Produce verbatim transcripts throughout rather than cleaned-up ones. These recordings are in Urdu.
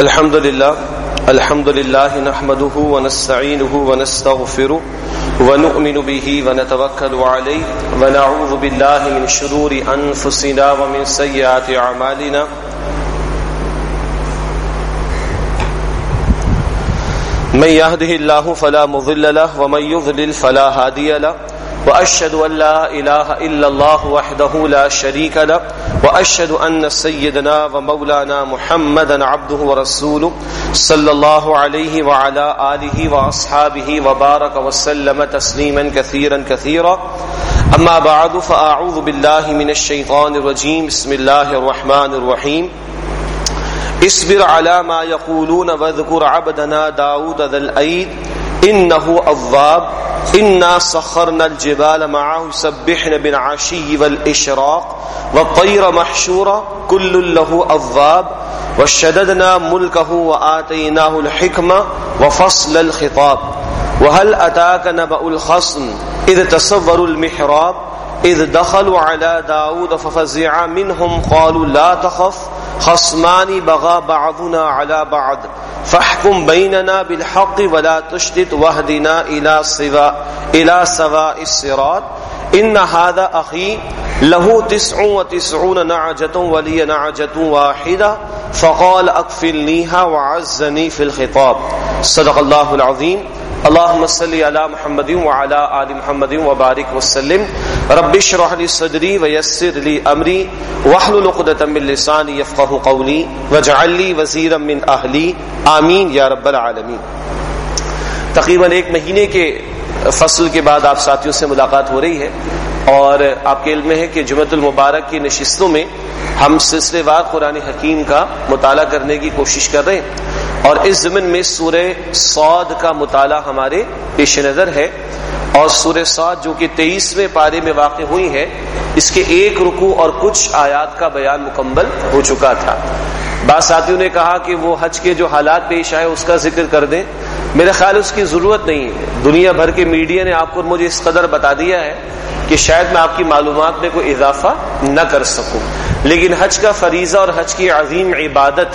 الحمد لله الحمد لله نحمده ونستعينه ونستغفره ونؤمن به ونتوكل عليه ونعوذ بالله من شرور أنفسنا ومن سيئات أعمالنا من يهده الله فلا مضل له ومن يضلل فلا هادي له وأشهد أن لا إله إلا الله وحده لا شريك له وأشهد أن سيدنا ومولانا محمدا عبده ورسوله صلى الله عليه وعلى آله وأصحابه وبارك وسلم تسليما كثيرا كثيرا أما بعد فأعوذ بالله من الشيطان الرجيم بسم الله الرحمن الرحيم اصبر على ما يقولون واذكر عبدنا داود ذا الأيد إنه أواب إنا سخرنا الجبال معه يسبحن بالعشي والإشراق والطير محشورا كل له أواب وشددنا ملكه وآتيناه الحكمة وفصل الخطاب وهل أتاك نبأ الخصم إذ تصوروا المحراب إذ دخلوا على داود ففزع منهم قالوا لا تخف خصمان بغى بعضنا على بعض فاحكم بيننا بالحق ولا تشتت واهدنا إلى سواء إلى سواء الصراط إن هذا أخي له تسع وتسعون نعجة ولي نعجة واحدة فقال أكفلنيها وعزني في الخطاب صدق الله العظيم اللهم صل على محمد وعلى آل محمد وبارك وسلم رب اشرح لي صدري ويسر لي أمري واحلل عقدة من لساني يفقهوا قولي واجعل لي وزيرا من أهلي آمین یا رب العالمین۔ تقریباً ایک مہینے کے فصل کے بعد آپ ساتھیوں سے ملاقات ہو رہی ہے اور آپ کے علم میں ہے کہ جمعۃ المبارک کی نشستوں میں ہم سلسلے وار قرآن حکیم کا مطالعہ کرنے کی کوشش کر رہے ہیں اور اس ضمن میں سورہ صاد کا مطالعہ ہمارے پیش نظر ہے اور سورہ صاد جو کہ تیئیسویں پارے میں واقع ہوئی ہے اس کے ایک رکوع اور کچھ آیات کا بیان مکمل ہو چکا تھا۔ بعض ساتھیوں نے کہا کہ وہ حج کے جو حالات پیش آئے اس کا ذکر کر دیں، میرا خیال اس کی ضرورت نہیں ہے۔ دنیا بھر کے میڈیا نے آپ کو مجھے اس قدر بتا دیا ہے کہ شاید میں آپ کی معلومات میں کوئی اضافہ نہ کر سکوں، لیکن حج کا فریضہ اور حج کی عظیم عبادت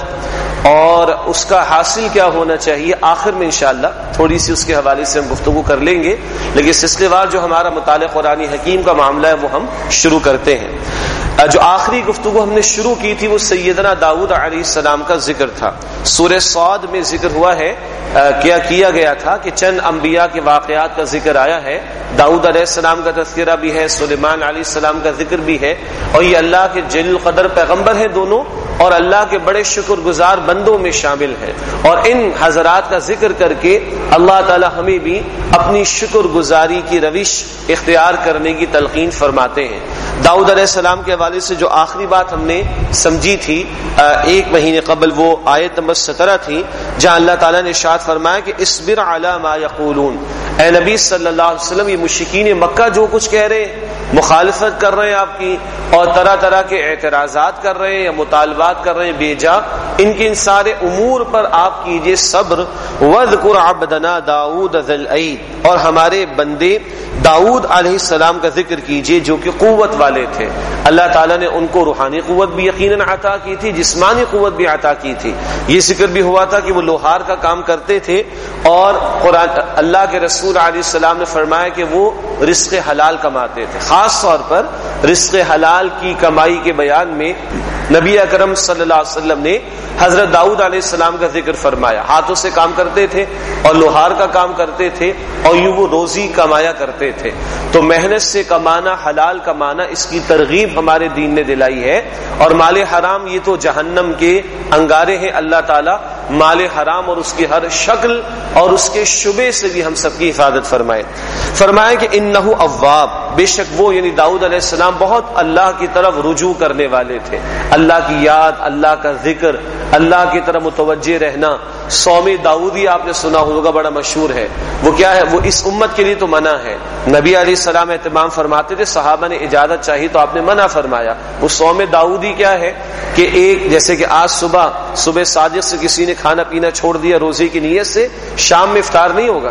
اور اس کا حاصل کیا ہونا چاہیے آخر میں انشاءاللہ تھوڑی سی اس کے حوالے سے ہم گفتگو کر لیں گے، لیکن سلسلے وار جو ہمارا مطالعہ قرآن حکیم کا معاملہ ہے وہ ہم شروع کرتے ہیں۔ جو آخری گفتگو ہم نے شروع کی تھی وہ سیدنا داؤد علیہ السلام کا ذکر تھا۔ سورہ صاد میں ذکر ہوا ہے کیا کیا گیا تھا کہ چند انبیاء کے واقعات کا ذکر آیا ہے، داؤد علیہ السلام کا تذکرہ بھی ہے، سلیمان علیہ السلام کا ذکر بھی ہے، اور یہ اللہ کے جلیل القدر پیغمبر ہیں دونوں اور اللہ کے بڑے شکر گزار بندوں میں شامل ہیں، اور ان حضرات کا ذکر کر کے اللہ تعالی ہمیں بھی اپنی شکر گزاری کی روش اختیار کرنے کی تلقین فرماتے ہیں۔ داؤد علیہ السلام کے حوالے سے جو آخری بات ہم نے سمجھی تھی ایک مہینے قبل وہ آیت نمبر سترہ تھی جہاں اللہ تعالیٰ نے ارشاد فرمایا کہ اصبر علی ما یقولون، اے نبی صلی اللہ علیہ وسلم یہ مشرکین مکہ جو کچھ کہہ رہے ہیں، مخالفت کر رہے ہیں آپ کی اور طرح طرح کے اعتراضات کر رہے ہیں یا مطالبات کر رہے ہیں بے جا، ان کے ان سارے امور پر آپ کیجئے صبر۔ وَاذْكُرْ عَبْدَنَا دَاوُودَ ذَا الْأَيْدِ، اور ہمارے بندے داؤد علیہ السلام کا ذکر کیجئے جو کہ قوت والے تھے۔ اللہ تعالیٰ نے ان کو روحانی قوت بھی یقیناً عطا کی تھی، جسمانی قوت بھی عطا کی تھی۔ یہ ذکر بھی ہوا تھا کہ وہ لوہار کا کام کرتے تھے اور قرآن اللہ کے رسول علیہ السلام نے فرمایا کہ وہ رزق حلال کماتے تھے۔ خاص طور پر رزق حلال کی کمائی کے بیان میں نبی اکرم صلی اللہ علیہ وسلم نے حضرت داؤد علیہ السلام کا ذکر فرمایا۔ ہاتھوں سے کام کرتے تھے اور لوہار کا کام کرتے تھے اور یوں وہ روزی کمایا کرتے تھے۔ تو محنت سے کمانا، حلال کمانا، اس کی ترغیب ہمارے دین نے دلائی ہے، اور مال حرام یہ تو جہنم کے انگارے ہیں۔ اللہ تعالیٰ مال حرام اور اس کی ہر شکل اور اس کے شبے سے بھی ہم سب کی حفاظت فرمائے۔ فرمایا کہ انہ اواب، بے شک وہ یعنی داؤد علیہ السلام بہت اللہ کی طرف رجوع کرنے والے تھے، اللہ کی یاد، اللہ کا ذکر، اللہ کی طرف متوجہ رہنا۔ صوم داؤدی آپ نے سنا ہوگا، بڑا مشہور ہے۔ وہ کیا ہے؟ وہ اس امت کے لیے تو منع ہے، نبی علیہ السلام اہتمام فرماتے تھے، صحابہ نے اجازت چاہی تو آپ نے منع فرمایا۔ وہ صوم داؤدی کیا ہے کہ ایک جیسے کہ آج صبح صبح صادق سے کسی نے کھانا پینا چھوڑ دیا روزے کی نیت سے، شام میں افطار نہیں ہوگا،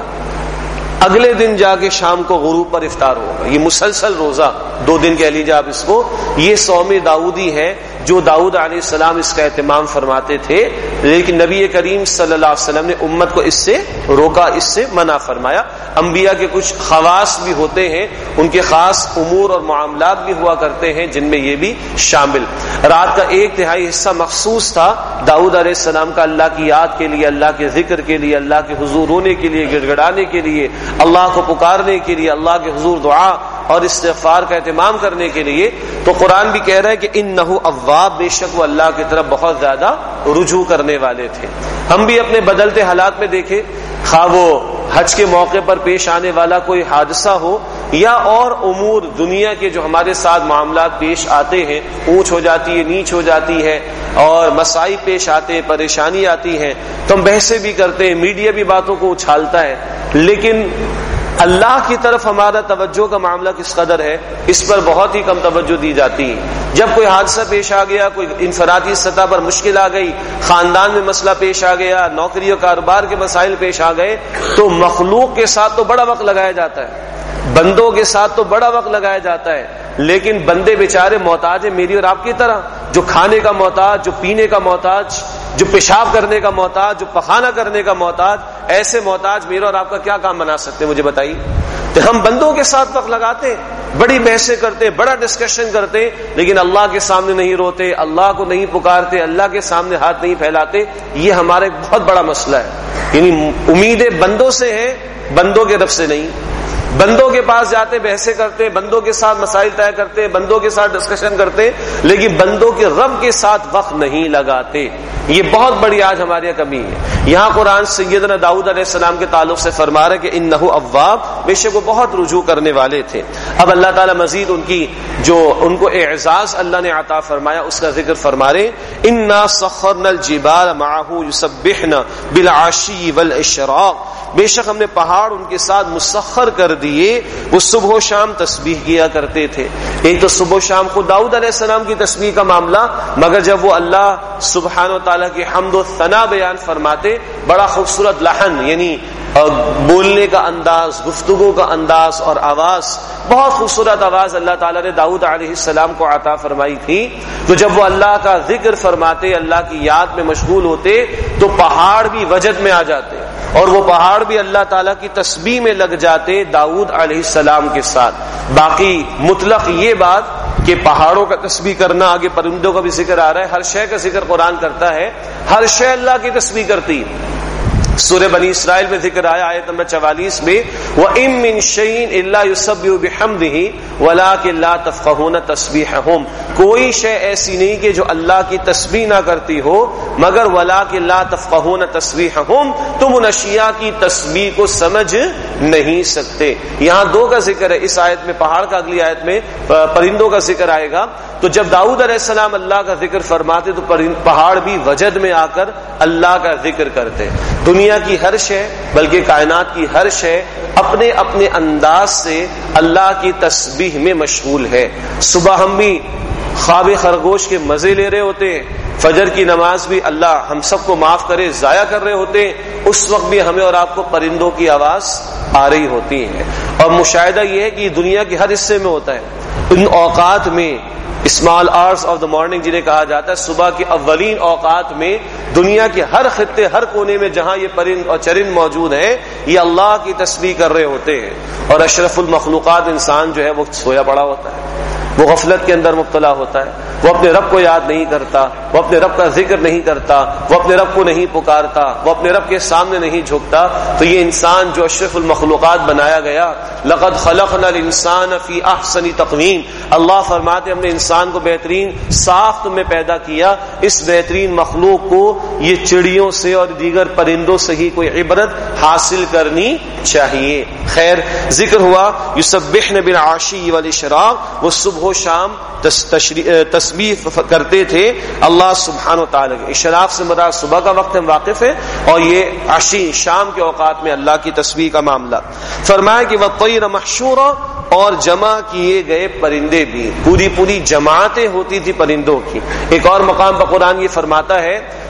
اگلے دن جا کے شام کو غروب پر افطار ہوگا۔ یہ مسلسل روزہ، دو دن کہہ لیجیے آپ اس کو، یہ صوم داؤدی ہے جو داؤد علیہ السلام اس کا اہتمام فرماتے تھے، لیکن نبی کریم صلی اللہ علیہ وسلم نے امت کو اس سے روکا، اس سے منع فرمایا۔ انبیاء کے کچھ خواص بھی ہوتے ہیں، ان کے خاص امور اور معاملات بھی ہوا کرتے ہیں جن میں یہ بھی شامل۔ رات کا ایک تہائی حصہ مخصوص تھا داؤد علیہ السلام کا اللہ کی یاد کے لیے، اللہ کے ذکر کے لیے، اللہ کے حضور رونے کے لیے، گڑ گڑانے کے لیے، اللہ کو پکارنے کے لیے، اللہ کے حضور دعا اور استغفار کا اہتمام کرنے کے لیے۔ تو قرآن بھی کہہ رہا ہے کہ انہ اواب، بے شک وہ اللہ کی طرف بہت زیادہ رجوع کرنے والے تھے۔ ہم بھی اپنے بدلتے حالات میں دیکھیں، خواہ وہ حج کے موقع پر پیش آنے والا کوئی حادثہ ہو یا اور امور دنیا کے جو ہمارے ساتھ معاملات پیش آتے ہیں، اونچ ہو جاتی ہے، نیچ ہو جاتی ہے اور مسائل پیش آتے ہیں، پریشانی آتی ہے، تو ہم بحثیں بھی کرتے ہیں، میڈیا بھی باتوں کو اچھالتا ہے، لیکن اللہ کی طرف ہمارا توجہ کا معاملہ کس قدر ہے، اس پر بہت ہی کم توجہ دی جاتی ہے۔ جب کوئی حادثہ پیش آ گیا، کوئی انفرادی سطح پر مشکل آ گئی، خاندان میں مسئلہ پیش آ گیا، نوکری اور کاروبار کے مسائل پیش آ گئے، تو مخلوق کے ساتھ تو بڑا وقت لگایا جاتا ہے، بندوں کے ساتھ تو بڑا وقت لگایا جاتا ہے، لیکن بندے بیچارے محتاج ہیں میری اور آپ کی طرح، جو کھانے کا محتاج، جو پینے کا محتاج، جو پیشاب کرنے کا محتاج، جو پخانہ کرنے کا محتاج، ایسے محتاج میرا اور آپ کا کیا کام بنا سکتے ہیں؟ مجھے بتائیے۔ تو ہم بندوں کے ساتھ وقت لگاتے ہیں، بڑی بحثیں کرتے، بڑا ڈسکشن کرتے، لیکن اللہ کے سامنے نہیں روتے، اللہ کو نہیں پکارتے، اللہ کے سامنے ہاتھ نہیں پھیلاتے۔ یہ ہمارا ایک بہت بڑا مسئلہ ہے، یعنی امیدیں بندوں سے ہیں، بندوں کے رب سے نہیں۔ بندوں کے پاس جاتے، بحثیں کرتے، بندوں کے ساتھ مسائل طے کرتے، بندوں کے ساتھ ڈسکشن کرتے، لیکن بندوں کے رب کے ساتھ وقت نہیں لگاتے۔ یہ بہت بڑی آج ہمارے یہاں کمی ہے۔ یہاں قرآن سیدنا داؤد علیہ السلام کے تعلق سے فرما رہے کہ انہ اواب، بے شک وہ بہت رجوع کرنے والے تھے۔ اب اللہ تعالیٰ مزید ان کی جو ان کو اعزاز اللہ نے عطا فرمایا اس کا ذکر فرما رہے، انا سخرنا الجبال معه یسبحن بالعشی والاشراق، بے شک ہم نے پہاڑ ان کے ساتھ مسخر کر دیے، وہ صبح و شام تسبیح کیا کرتے تھے۔ ایک تو صبح و شام خود داؤد علیہ السلام کی تسبیح کا معاملہ، مگر جب وہ اللہ سبحانہ و تعالیٰ کی حمد و ثنا بیان فرماتے، بڑا خوبصورت لحن، یعنی بولنے کا انداز، گفتگو کا انداز اور آواز، بہت خوبصورت آواز اللہ تعالیٰ نے داؤد علیہ السلام کو عطا فرمائی تھی۔ تو جب وہ اللہ کا ذکر فرماتے، اللہ کی یاد میں مشغول ہوتے، تو پہاڑ بھی وجد میں آ جاتے اور وہ پہاڑ بھی اللہ تعالیٰ کی تسبیح میں لگ جاتے داؤد علیہ السلام کے ساتھ۔ باقی مطلق یہ بات کہ پہاڑوں کا تسبیح کرنا، آگے پرندوں کا بھی ذکر آ رہا ہے، ہر شے کا ذکر قرآن کرتا ہے، ہر شے اللہ کی تسبیح کرتی۔ سورہ بنی اسرائیل میں ذکر آیا آیت نمبر چوالیس میں، وَإِن مِّن شَيْءٍ إِلَّا يُسَبِّحُ بِحَمْدِهِ وَلَٰكِن لَّا تَفْقَهُونَ تَسْبِيحَهُمْ، کوئی شے ایسی نہیں کہ جو اللہ کی تسبیح نہ کرتی ہو، مگر وَلَٰكِن لَّا تَفْقَهُونَ تَسْبِيحَهُمْ، تم ان اشیاء کی تسبیح کو سمجھ نہیں سکتے۔ یہاں دو کا ذکر ہے، اس آیت میں پہاڑ کا، اگلی آیت میں پرندوں کا ذکر آئے گا۔ تو جب داؤد علیہ السلام اللہ کا ذکر فرماتے تو پہاڑ بھی وجد میں آ کر اللہ کا ذکر کرتے۔ دنیا کی ہر شے، بلکہ کائنات کی ہر شے اپنے اپنے انداز سے اللہ کی تسبیح میں مشغول ہے۔ صبح ہم بھی خواب خرگوش کے مزے لے رہے ہوتے ہیں، فجر کی نماز بھی اللہ ہم سب کو معاف کرے ضائع کر رہے ہوتے ہیں، اس وقت بھی ہمیں اور آپ کو پرندوں کی آواز آ رہی ہوتی ہے۔ اور مشاہدہ یہ ہے کہ دنیا کے ہر حصے میں ہوتا ہے۔ ان اوقات میں small hours of the morning جنہیں کہا جاتا ہے، صبح کے اولین اوقات میں دنیا کے ہر خطے، ہر کونے میں جہاں یہ پرند اور چرند موجود ہیں، یہ اللہ کی تسبیح کر رہے ہوتے ہیں۔ اور اشرف المخلوقات انسان جو ہے وہ سویا پڑا ہوتا ہے، وہ غفلت کے اندر مبتلا ہوتا ہے، وہ اپنے رب کو یاد نہیں کرتا، وہ اپنے رب کا ذکر نہیں کرتا، وہ اپنے رب کو نہیں پکارتا، وہ اپنے رب کے سامنے نہیں جھکتا۔ تو یہ انسان جو اشرف المخلوقات بنایا گیا، لقد خلقنا الانسان فی احسن تقویم، اللہ فرماتے ہم نے انسان کو بہترین ساخت میں پیدا کیا۔ اس بہترین مخلوق کو یہ چڑیوں سے اور دیگر پرندوں سے ہی کوئی عبرت حاصل کرنی چاہیے۔ خیر، ذکر ہوا یسبحن بالعشی والاشراق، وہ صبح و شام تسبیح کرتے تھے اللہ سبحانہ و تعالی کے۔ اشراق سے مراد صبح کا وقت ہم واقف ہے، اور یہ عشی شام کے اوقات میں اللہ کی تسبیح کا معاملہ۔ فرمایا کہ والطیر محشورا، اور جمع کیے گئے پرندے بھی، پوری پوری جماعتیں ہوتی تھی پرندوں کی۔ ایک اور مقام پر قرآن یہ فرماتا ہے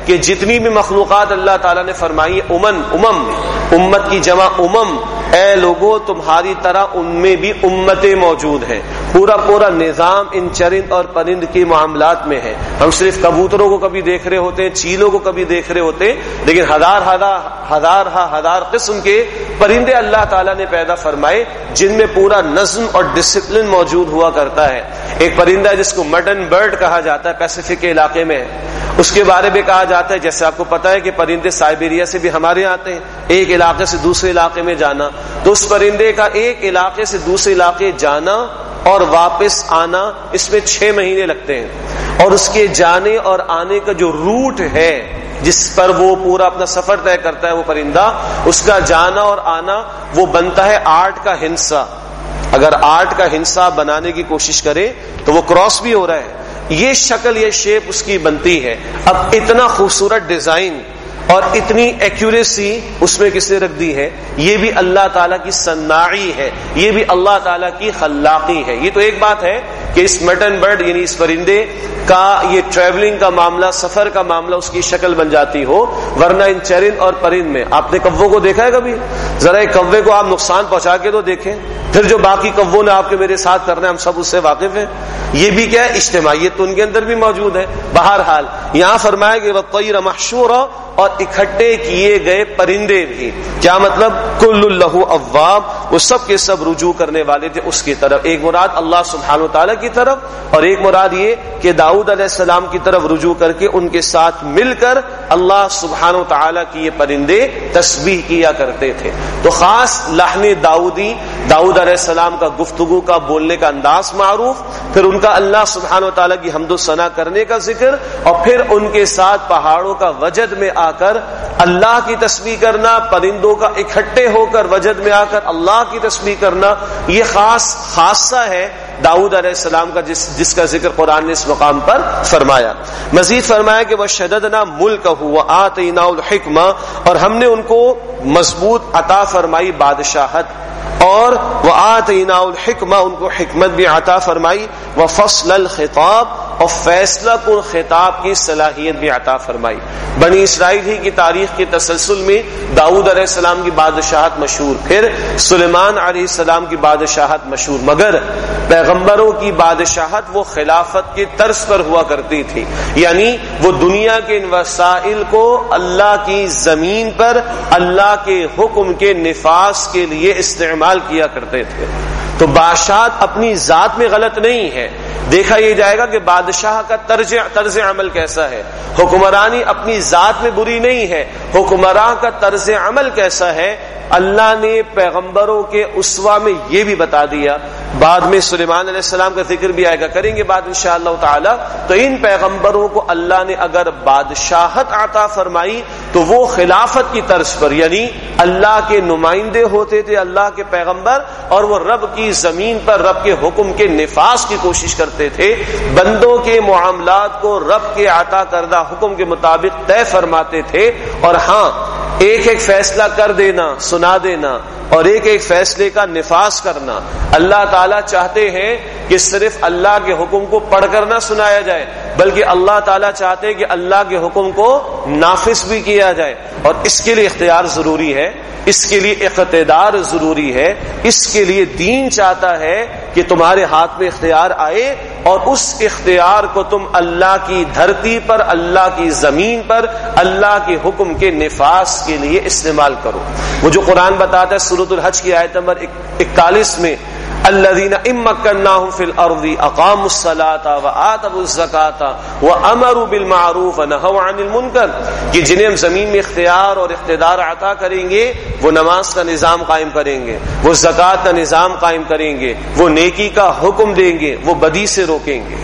کہ جتنی بھی مخلوقات اللہ تعالیٰ نے فرمائی امم امم امت کی جمع امم، اے لوگو تمہاری طرح ان میں بھی امتیں موجود ہیں. پورا پورا نظام ان چرند اور پرند کے معاملات میں ہے. ہم صرف کبوتروں کو کبھی دیکھ رہے ہوتے ہیں، چیلوں کو کبھی دیکھ رہے ہوتے ہیں، لیکن ہزار ہزار ہزار ہزار قسم کے پرندے اللہ تعالیٰ نے پیدا فرمائے جن میں پورا نظم اور ڈسپلن موجود ہوا کرتا ہے. ایک پرندہ جس کو مڈن برڈ کہا جاتا ہے، پیسیفک کے علاقے میں ہے، اس کے بارے میں کہا جاتا ہے، جیسے آپ کو پتا ہے کہ پرندے سائبیریا سے بھی ہمارے یہاں آتے ہیں، ایک علاقے سے دوسرے علاقے میں جانا، تو اس پرندے کا ایک علاقے سے دوسرے علاقے جانا اور واپس آنا اس میں چھ مہینے لگتے ہیں. اور اس کے جانے اور آنے کا جو روٹ ہے جس پر وہ پورا اپنا سفر طے کرتا ہے وہ پرندہ، اس کا جانا اور آنا وہ بنتا ہے آرٹ کا ہنسا. اگر آرٹ کا ہنسا بنانے کی کوشش کرے تو وہ کراس بھی ہو رہا ہے. یہ شکل یہ شیپ اس کی بنتی ہے. اب اتنا خوبصورت ڈیزائن اور اتنی ایکوریسی اس میں کس نے رکھ دی ہے؟ یہ بھی اللہ تعالیٰ کی صناعی ہے، یہ بھی اللہ تعالیٰ کی خلاقی ہے. یہ تو ایک بات ہے کہ اس مٹن برڈ یعنی اس پرندے کا یہ ٹریولنگ کا معاملہ، سفر کا معاملہ اس کی شکل بن جاتی ہو، ورنہ ان چرند اور پرند میں آپ نے کووں کو دیکھا ہے کبھی؟ ذرا ایک کوے کو آپ نقصان پہنچا کے تو دیکھیں، پھر جو باقی کووں نے آپ کے میرے ساتھ کرنا ہے ہم سب اس سے واقف ہیں. یہ بھی کیا ہے؟ اجتماعیت تو ان کے اندر بھی موجود ہے. بہرحال یہاں فرمایا کہ وَالطَّيْرَ مَحْشُورًا، اور اکٹھے کیے گئے پرندے بھی. کیا مطلب؟ کل لہو اواب، وہ سب کے سب رجوع کرنے والے تھے اس کی طرف. ایک مراد اللہ سبحانہ و تعالیٰ کی طرف، اور ایک مراد یہ کہ داؤد علیہ السلام کی طرف رجوع کر کے ان کے ساتھ مل کر اللہ سبحانہ و تعالیٰ کی یہ پرندے تسبیح کیا کرتے تھے. تو خاص لحن داؤدی، داؤد علیہ السلام کا گفتگو کا بولنے کا انداز معروف، پھر ان کا اللہ سبحانہ و تعالیٰ کی حمد و ثنا کرنے کا ذکر، اور پھر ان کے ساتھ پہاڑوں کا وجد میں آ کر اللہ کی تسبیح کرنا، پرندوں کا اکٹھے ہو کر وجد میں آ کر اللہ کی تسبیح کرنا. یہ خاص خاصہ ہے داؤد علیہ السلام کا جس جس کا ذکر قرآن نے اس مقام پر فرمایا. مزید فرمایا کہ وَشَدَدْنَا مُلْكَهُ وَآتَيْنَاهُ الْحِكْمَةَ، اور ہم نے ان کو مضبوط عطا فرمائی بادشاہت، اور وَآتَيْنَاهُ الْحِكْمَةَ، ان کو حکمت بھی عطا فرمائی، وَفَصْلَ الْخِطَابِ، اور فیصلہ کن خطاب کی صلاحیت بھی عطا فرمائی. بنی اسرائیل ہی کی تاریخ کے تسلسل میں داؤد علیہ السلام کی بادشاہت مشہور، پھر سلیمان علیہ السلام کی بادشاہت مشہور، مگر پیغمبروں کی بادشاہت وہ خلافت کے طرز پر ہوا کرتی تھی. یعنی وہ دنیا کے ان وسائل کو اللہ کی زمین پر اللہ کے حکم کے نفاذ کے لیے استعمال کیا کرتے تھے. تو بادشاہت اپنی ذات میں غلط نہیں ہے، دیکھا یہ جائے گا کہ بادشاہ کا طرز طرز عمل کیسا ہے. حکمرانی اپنی ذات میں بری نہیں ہے، حکمراں کا طرز عمل کیسا ہے اللہ نے پیغمبروں کے اسوہ میں یہ بھی بتا دیا. بعد میں سلیمان علیہ السلام کا ذکر بھی آئے گا، کریں گے بات انشاءاللہ تعالی. تو ان پیغمبروں کو اللہ نے اگر بادشاہت عطا فرمائی تو وہ خلافت کی طرز پر، یعنی اللہ کے نمائندے ہوتے تھے اللہ کے پیغمبر، اور وہ رب کی زمین پر رب کے حکم کے نفاذ کی کوشش کرتے تھے، بندوں کے معاملات کو رب کے عطا کردہ حکم کے مطابق طے فرماتے تھے. اور ہاں، ایک ایک فیصلہ کر دینا، سنا دینا، اور ایک ایک فیصلے کا نفاذ کرنا. اللہ تعالیٰ چاہتے ہیں کہ صرف اللہ کے حکم کو پڑھ کر نہ سنایا جائے، بلکہ اللہ تعالیٰ چاہتے ہیں کہ اللہ کے حکم کو نافذ بھی کیا جائے. اور اس کے لیے اختیار ضروری ہے، اس کے لیے اقتدار ضروری ہے، اس کے لیے دین چاہتا ہے کہ تمہارے ہاتھ میں اختیار آئے اور اس اختیار کو تم اللہ کی دھرتی پر، اللہ کی زمین پر اللہ کے حکم کے نفاذ کے لیے استعمال کرو. وہ جو قرآن بتاتا ہے سورۃ الحج کی آیت نمبر اکتالیس میں، الذین ان مکناہم فی الارض اقاموا الصلاۃ وآتوا الزکاۃ وامروا بالمعروف ونہوا عن المنکر، کہ جنہیں ہم زمین میں اختیار اور اقتدار عطا کریں گے وہ نماز کا نظام قائم کریں گے، وہ زکوٰۃ کا نظام قائم کریں گے، وہ نیکی کا حکم دیں گے، وہ بدی سے روکیں گے.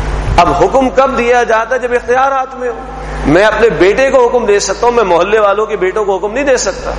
اب حکم کب دیا جاتا ہے؟ جب اختیار ہاتھ میں ہو. میں اپنے بیٹے کو حکم دے سکتا ہوں، میں محلے والوں کے بیٹوں کو حکم نہیں دے سکتا.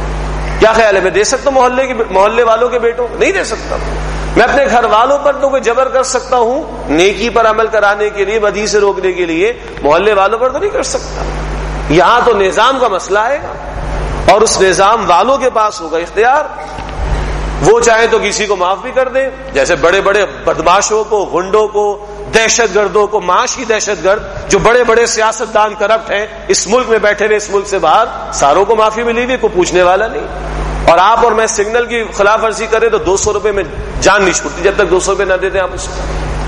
کیا خیال ہے؟ میں دے سکتا ہوں محلے کے محلے والوں کے بیٹوں؟ نہیں دے سکتا. میں اپنے گھر والوں پر تو کوئی جبر کر سکتا ہوں نیکی پر عمل کرانے کے لیے، بدی سے روکنے کے لیے، محلے والوں پر تو نہیں کر سکتا. یہاں تو نظام کا مسئلہ آئے گا، اور اس نظام والوں کے پاس ہوگا اختیار. وہ چاہیں تو کسی کو معاف بھی کر دیں، جیسے بڑے بڑے بدماشوں کو، غنڈوں کو، دہشت گردوں کو، معاشی دہشت گرد جو بڑے بڑے سیاستدان کرپٹ ہیں اس ملک میں بیٹھے رہے، اس ملک سے باہر، ساروں کو معافی ملی ہوئی، کوئی پوچھنے والا نہیں. اور آپ اور میں سگنل کی خلاف ورزی کریں تو دو سو روپے میں جان نہیں چھوٹتی جب تک دو سو روپے نہ دیتے آپ اس کو.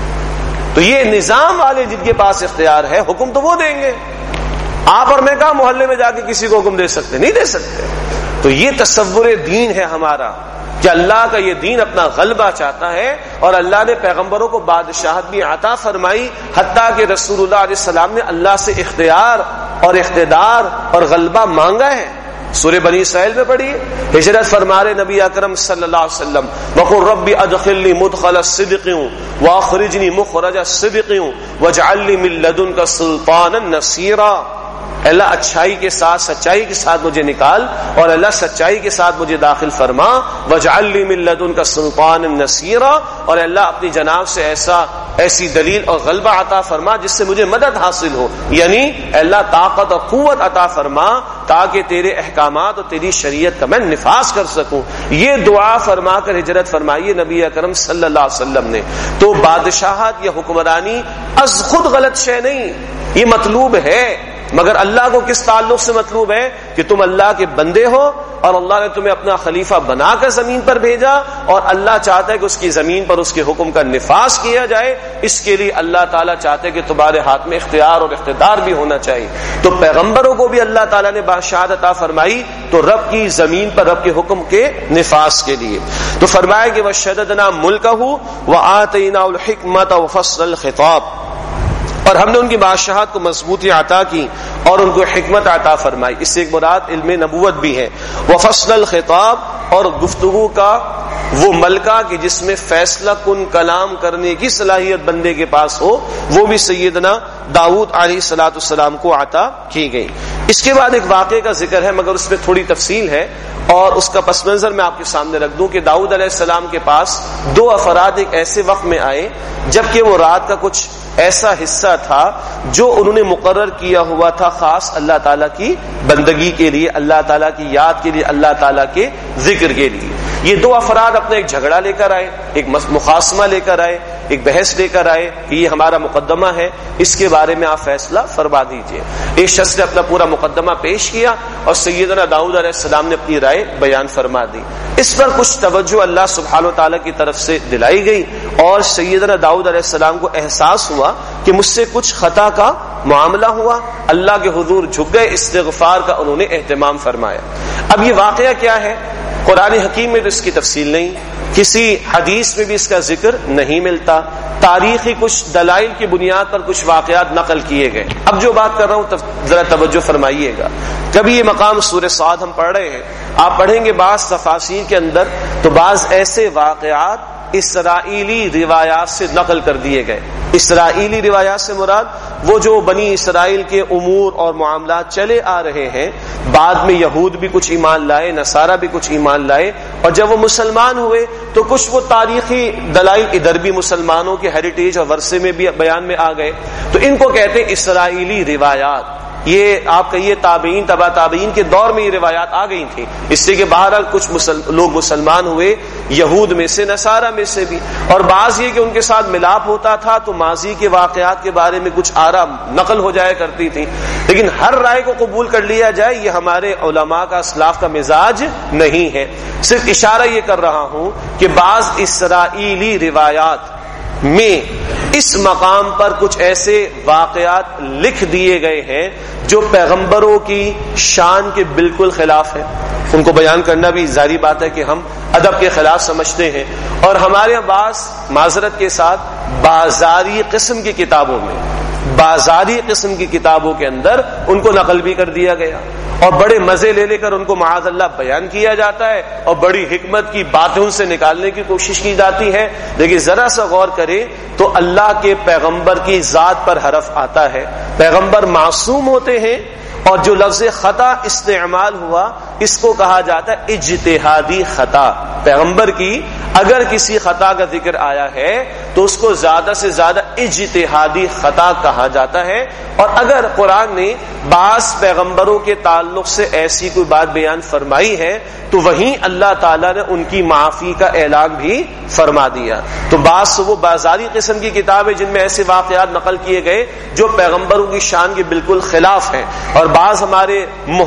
تو یہ نظام والے جن کے پاس اختیار ہے، حکم تو وہ دیں گے. آپ اور میں کہاں محلے میں جا کے کسی کو حکم دے سکتے؟ نہیں دے سکتے. تو یہ تصور دین ہے ہمارا کہ اللہ کا یہ دین اپنا غلبہ چاہتا ہے، اور اللہ نے پیغمبروں کو بادشاہت بھی عطا فرمائی، حتیٰ کہ رسول اللہ علیہ السلام نے اللہ سے اختیار اور اقتدار اور غلبہ مانگا ہے. سورہ بنی اسرائیل میں پڑھیے، ہجرت فرما رہے نبی اکرم صلی اللہ علیہ وسلم، وقل رب ادخلنی مدخل الصدق واخرجنی مخرج الصدق واجعل لی من لدنک سلطانا نصیرا. اللہ اچھائی کے ساتھ، سچائی کے ساتھ مجھے نکال، اور اللہ سچائی کے ساتھ مجھے داخل فرما. واجعل لی من لدنک سلطانا نصیرا، اور اللہ اپنی جناب سے ایسا ایسی دلیل اور غلبہ عطا فرما جس سے مجھے مدد حاصل ہو. یعنی اللہ طاقت اور قوت عطا فرما تاکہ تیرے احکامات اور تیری شریعت کا میں نفاذ کر سکوں. یہ دعا فرما کر ہجرت فرمائی نبی اکرم صلی اللہ علیہ وسلم نے. تو بادشاہت یا حکمرانی از خود غلط شے نہیں، یہ مطلوب ہے، مگر اللہ کو کس تعلق سے مطلوب ہے کہ تم اللہ کے بندے ہو، اور اللہ نے تمہیں اپنا خلیفہ بنا کر زمین پر بھیجا، اور اللہ چاہتا ہے کہ اس کی زمین پر اس کے حکم کا نفاذ کیا جائے. اس کے لیے اللہ تعالیٰ چاہتے ہیں کہ تمہارے ہاتھ میں اختیار اور اقتدار بھی ہونا چاہیے. تو پیغمبروں کو بھی اللہ تعالیٰ نے بادشاہت عطا فرمائی تو رب کی زمین پر رب کے حکم کے نفاذ کے لیے. تو فرمایا کہ وَشَدَدْنَا مُلْكَهُ وَآتَيْنَاهُ الْحِكْمَةَ وَفَصْلَ الْخِطَابِ، اور ہم نے ان کی بادشاہت کو مضبوطی عطا کی اور ان کو حکمت عطا فرمائی. اس سے ایک مراد علم نبوت بھی ہے. وفصل الخطاب، اور گفتگو کا وہ ملکہ کہ جس میں فیصلہ کن کلام کرنے کی صلاحیت بندے کے پاس ہو، وہ بھی سیدنا داؤد علیہ الصلوۃ والسلام کو عطا کی گئی. اس کے بعد ایک واقعے کا ذکر ہے، مگر اس میں تھوڑی تفصیل ہے، اور اس کا پس منظر میں آپ کے سامنے رکھ دوں کہ داؤد علیہ السلام کے پاس دو افراد ایک ایسے وقت میں آئے جبکہ وہ رات کا کچھ ایسا حصہ تھا جو انہوں نے مقرر کیا ہوا تھا خاص اللہ تعالیٰ کی بندگی کے لیے، اللہ تعالیٰ کی یاد کے لیے، اللہ تعالیٰ کے ذکر کے لیے. یہ دو افراد اپنا ایک جھگڑا لے کر آئے، ایک مخاصمہ لے کر آئے، ایک بحث لے کر آئے کہ یہ ہمارا مقدمہ ہے، اس کے بارے میں آپ فیصلہ فرما دیجئے. ایک شخص نے اپنا پورا مقدمہ پیش کیا اور سیدنا داؤد علیہ السلام نے اپنی رائے بیان فرما دی. اس پر کچھ توجہ اللہ سبحانہ و تعالیٰ کی طرف سے دلائی گئی، اور سیدنا داؤد علیہ السلام کو احساس ہوا کہ مجھ سے کچھ خطا کا معاملہ ہوا. اللہ کے حضور جھک گئے، استغفار کا انہوں نے اہتمام فرمایا. اب یہ واقعہ کیا ہے؟ قرآن حکیم میں تو اس کی تفصیل نہیں، کسی حدیث میں بھی اس کا ذکر نہیں ملتا، تاریخی کچھ دلائل کی بنیاد پر کچھ واقعات نقل کیے گئے. اب جو بات کر رہا ہوں ذرا توجہ فرمائیے گا. کبھی یہ مقام سورہ صاد ہم پڑھ رہے ہیں، آپ پڑھیں گے بعض تفاسیر کے اندر تو بعض ایسے واقعات اسرائیلی روایات سے نقل کر دیے گئے. اسرائیلی روایات سے مراد وہ جو بنی اسرائیل کے امور اور معاملات چلے آ رہے ہیں، بعد میں یہود بھی کچھ ایمان لائے، نصارہ بھی کچھ ایمان لائے، اور جب وہ مسلمان ہوئے تو کچھ وہ تاریخی دلائل ادھر بھی مسلمانوں کے ہیریٹیج اور ورثے میں بھی بیان میں آ گئے. تو ان کو کہتے ہیں اسرائیلی روایات. یہ آپ کہیے تابعین تبع تابعین کے دور میں یہ روایات آ گئی تھیں، اس سے کہ بہرحال کچھ مسل... لوگ مسلمان ہوئے، یہود میں سے، نصارہ میں سے بھی، اور بعض یہ کہ ان کے ساتھ ملاپ ہوتا تھا تو ماضی کے واقعات کے بارے میں کچھ آرا نقل ہو جایا کرتی تھی. لیکن ہر رائے کو قبول کر لیا جائے یہ ہمارے علماء کا اسلاف کا مزاج نہیں ہے. صرف اشارہ یہ کر رہا ہوں کہ بعض اسرائیلی روایات میں اس مقام پر کچھ ایسے واقعات لکھ دیے گئے ہیں جو پیغمبروں کی شان کے بالکل خلاف ہیں. ان کو بیان کرنا بھی ظاہری بات ہے کہ ہم ادب کے خلاف سمجھتے ہیں، اور ہمارے بعض معذرت کے ساتھ بازاری قسم کی کتابوں میں بازاری قسم کی کتابوں کے اندر ان کو نقل بھی کر دیا گیا، اور بڑے مزے لے لے کر ان کو معاذ اللہ بیان کیا جاتا ہے، اور بڑی حکمت کی باتیں ان سے نکالنے کی کوشش کی جاتی ہے. لیکن ذرا سا غور کریں تو اللہ کے پیغمبر کی ذات پر حرف آتا ہے. پیغمبر معصوم ہوتے ہیں اور جو لفظ خطا استعمال ہوا اس کو کہا جاتا ہے اجتہادی خطا. پیغمبر کی اگر کسی خطا کا ذکر آیا ہے تو اس کو زیادہ سے زیادہ اجتہادی خطا کہا جاتا ہے. اور اگر قرآن نے بعض پیغمبروں کے تعلق سے ایسی کوئی بات بیان فرمائی ہے تو وہیں اللہ تعالیٰ نے ان کی معافی کا اعلان بھی فرما دیا. تو بعض وہ بازاری قسم کی کتابیں جن میں ایسے واقعات نقل کیے گئے جو پیغمبروں کی شان کے بالکل خلاف ہیں، اور بعض ہمارے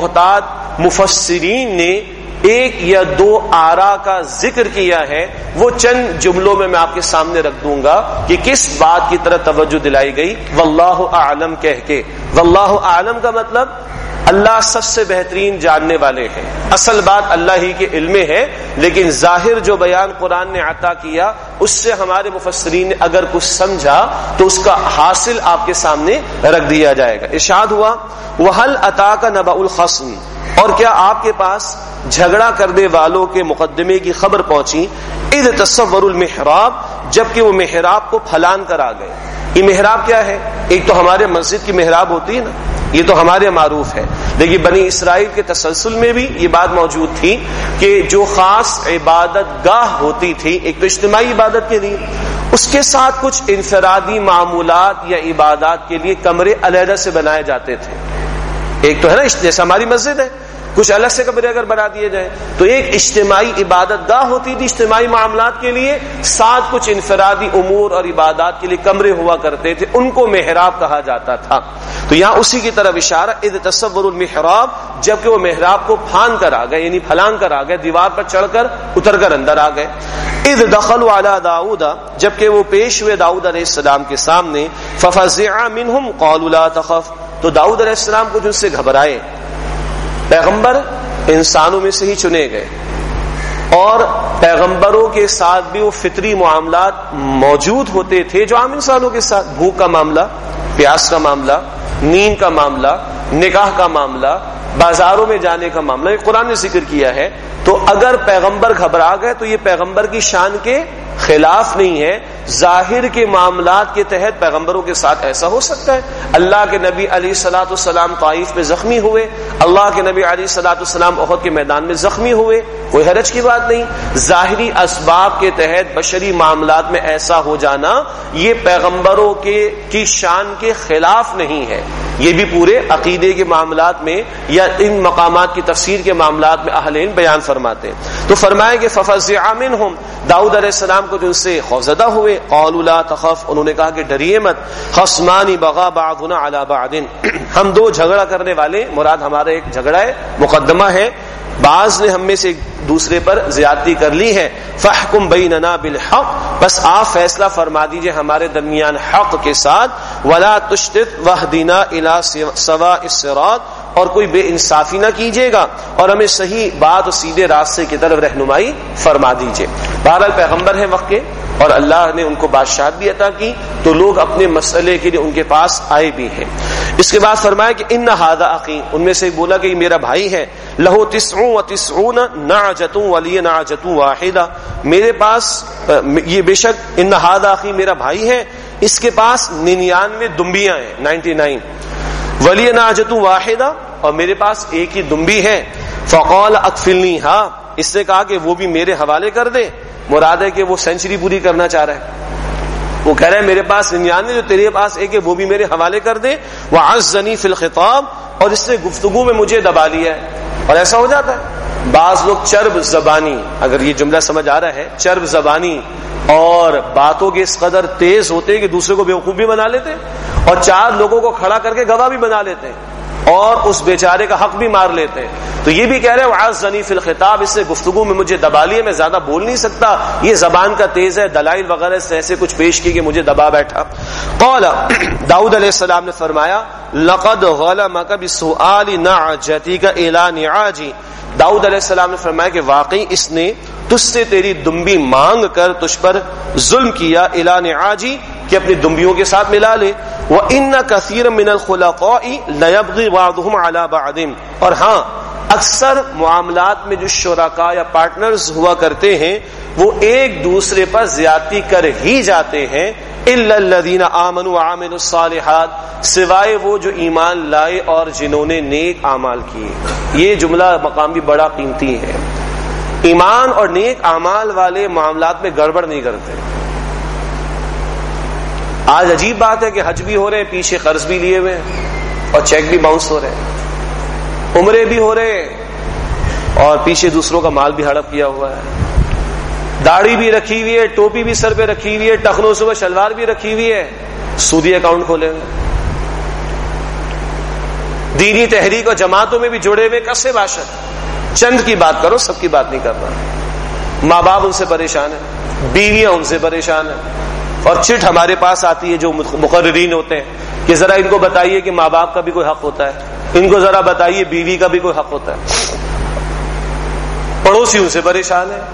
محتاط مفسرین نے ایک یا دو آرا کا ذکر کیا ہے، وہ چند جملوں میں میں آپ کے سامنے رکھ دوں گا کہ کس بات کی طرف توجہ دلائی گئی. واللہ اعلم کہہ کے، واللہ اعلم کا مطلب اللہ سب سے بہترین جاننے والے ہیں. اصل بات اللہ ہی کے علم میں ہے، لیکن ظاہر جو بیان قرآن نے عطا کیا اس سے ہمارے مفسرین نے اگر کچھ سمجھا تو اس کا حاصل آپ کے سامنے رکھ دیا جائے گا. ارشاد ہوا وَهَلْ أَتَاكَ نَبَأُ الْخَصْمِ، اور کیا آپ کے پاس جھگڑا کرنے والوں کے مقدمے کی خبر پہنچی. اذ تصوروا المحراب، جبکہ وہ محراب کو پھلان کر آ گئے. یہ محراب کیا ہے؟ ایک تو ہمارے مسجد کی محراب ہوتی ہے نا، یہ تو ہمارے معروف ہے، لیکن بنی اسرائیل کے تسلسل میں بھی یہ بات موجود تھی کہ جو خاص عبادت گاہ ہوتی تھی ایک تو اجتماعی عبادت کے لیے، اس کے ساتھ کچھ انفرادی معمولات یا عبادات کے لیے کمرے علیحدہ سے بنائے جاتے تھے. ایک تو ہے نا جیسے ہماری مسجد ہے، کچھ الگ سے کمرے اگر بنا دیے جائیں تو ایک اجتماعی عبادت گاہ ہوتی تھی اجتماعی معاملات کے لیے، ساتھ کچھ انفرادی امور اور عبادات کے لیے کمرے ہوا کرتے تھے، ان کو محراب کہا جاتا تھا. تو یہاں اسی کی طرف اشارہ اذ تصوروا المحراب، جبکہ وہ محراب کو پھان کر آ گئے، یعنی پھلان کر آ گئے، دیوار پر چڑھ کر اتر کر اندر آ گئے. اذ دخلوا علی داؤد، جبکہ وہ پیش ہوئے داؤد علیہ السلام کے سامنے، ففزع منهم قالوا لا تخف، تو داؤد علیہ السلام کچھ ان سے گھبرائے. پیغمبر انسانوں میں سے ہی چنے گئے، اور پیغمبروں کے ساتھ بھی وہ فطری معاملات موجود ہوتے تھے جو عام انسانوں کے ساتھ، بھوک کا معاملہ، پیاس کا معاملہ، نیند کا معاملہ، نکاح کا معاملہ، بازاروں میں جانے کا معاملہ، یہ قرآن نے ذکر کیا ہے. تو اگر پیغمبر گھبرا گئے تو یہ پیغمبر کی شان کے خلاف نہیں ہے. ظاہر کے معاملات کے تحت پیغمبروں کے ساتھ ایسا ہو سکتا ہے. اللہ کے نبی علیہ الصلوۃ والسلام طائف میں زخمی ہوئے، اللہ کے نبی علیہ الصلوۃ والسلام احد کے میدان میں زخمی ہوئے، کوئی حرج کی بات نہیں. ظاہری اسباب کے تحت بشری معاملات میں ایسا ہو جانا یہ پیغمبروں کے کی شان کے خلاف نہیں ہے. یہ بھی پورے عقیدے کے معاملات میں یا ان مقامات کی تفسیر کے معاملات میں اہل علم بیان فرماتے ہیں. تو فرمائے کہ ففزع منهم، داؤد علیہ السلام کو جو ان سے خوفزدہ ہوئے، قالوا لا تخف، انہوں نے کہا کہ ڈریے مت، خصمان بغى بعضنا على بعض، ہم دو جھگڑا کرنے والے، مراد ہمارا ایک جھگڑا ہے، مقدمہ ہے، بعض نے ہم میں سے دوسرے پر زیادتی کر لی ہے. فاحکم بیننا بالحق، بس آپ فیصلہ فرما دیجئے ہمارے درمیان حق کے ساتھ. ولا تشتت واہدنا الی سواء الصراط، اور کوئی بے انصافی نہ کیجیے گا اور ہمیں صحیح بات اور سیدھے راستے کی طرف رہنمائی فرما دیجیے. بہرحال پیغمبر ہیں وقت کے، اور اللہ نے ان کو بادشاہت بھی عطا کی، تو لوگ اپنے مسئلے کے لیے ان کے پاس آئے بھی ہیں. اس کے بعد فرمایا کہ ان ھذا اخی، ان میں سے بولا کہ یہ میرا بھائی ہے، لہو تسع و تسعون نعجۃ ولی نعجۃ واحدہ، میرے پاس یہ بے شک ان ھذا اخی میرا بھائی ہے، اس کے پاس ننانوے دمبیاں ہیں، نائنٹی نائن، ولی نعجۃ واحدہ، اور میرے پاس ایک ہی دمبی ہے. فقال اکفلنیھا، اس نے کہا کہ وہ بھی میرے حوالے کر دے. مراد ہے کہ وہ سینچری پوری کرنا چاہ رہا ہے، وہ کہہ رہے ہیں میرے پاس ننانوے جو تیرے پاس ایک ہے وہ بھی میرے حوالے کر دے. وعزنی فی الخطاب، اور اس نے گفتگو میں مجھے دبا لیا ہے. اور ایسا ہو جاتا ہے بعض لوگ چرب زبانی، اگر یہ جملہ سمجھ آ رہا ہے، چرب زبانی اور باتوں کے اس قدر تیز ہوتے ہیں کہ دوسرے کو بیوقوف بھی بنا لیتے ہیں، اور چار لوگوں کو کھڑا کر کے گواہ بھی بنا لیتے ہیں، اور اس بیچارے کا حق بھی مار لیتے ہیں. تو یہ بھی کہہ رہے ہیں وعزنی فی الخطاب، اس نے گفتگو میں مجھے دبا لیے، میں زیادہ بول نہیں سکتا، یہ زبان کا تیز ہے، دلائل وغیرہ سے ایسے کچھ پیش کی کہ مجھے دبا بیٹھا. قال، داؤد علیہ السلام نے فرمایا لقد غلمك بسؤال نعجتك الى نعاجي، داؤد علیہ السلام نے فرمایا کہ واقعی اس نے تجھ سے تیری دمبی مانگ کر تجھ پر ظلم کیا، الى نعاجي، کہ اپنی دمبیوں کے ساتھ ملا لے. وَإِنَّ كَثِيرًا مِنَ الْخُلَطَاءِ لَيَبْغِي بَعْضُهُمْ عَلَى بَعْضٍ، اور ہاں اکثر معاملات میں جو شرکاء یا پارٹنرز ہوا کرتے ہیں وہ ایک دوسرے پر زیادتی کر ہی جاتے ہیں. الا الذین آمنوا وعملوا الصالحات، سوائے وہ جو ایمان لائے اور جنہوں نے نیک اعمال کیے. یہ جملہ مقام بھی بڑا قیمتی ہے. ایمان اور نیک اعمال والے معاملات میں گڑبڑ نہیں کرتے. آج عجیب بات ہے کہ حج بھی ہو رہے ہیں، پیچھے قرض بھی لیے ہوئے اور چیک بھی باؤنس ہو رہے ہیں، عمرے بھی ہو رہے اور پیچھے دوسروں کا مال بھی ہڑپ کیا ہوا ہے، داڑھی بھی رکھی ہوئی ہے، ٹوپی بھی سر پہ رکھی ہوئی ہے، ٹخنوں سے شلوار بھی رکھی ہوئی ہے، سودی اکاؤنٹ کھولے ہوئے، دینی تحریک اور جماعتوں میں بھی جڑے ہوئے کسے باشد. چند کی بات کرو، سب کی بات نہیں کر رہا. ماں باپ ان سے پریشان ہیں، بیویاں ان سے پریشان ہیں، اور چٹ ہمارے پاس آتی ہے جو مقررین ہوتے ہیں کہ ذرا ان کو بتائیے کہ ماں باپ کا بھی کوئی حق ہوتا ہے، ان کو ذرا بتائیے بیوی کا بھی کوئی حق ہوتا ہے. پڑوسی ان سے پریشان ہے،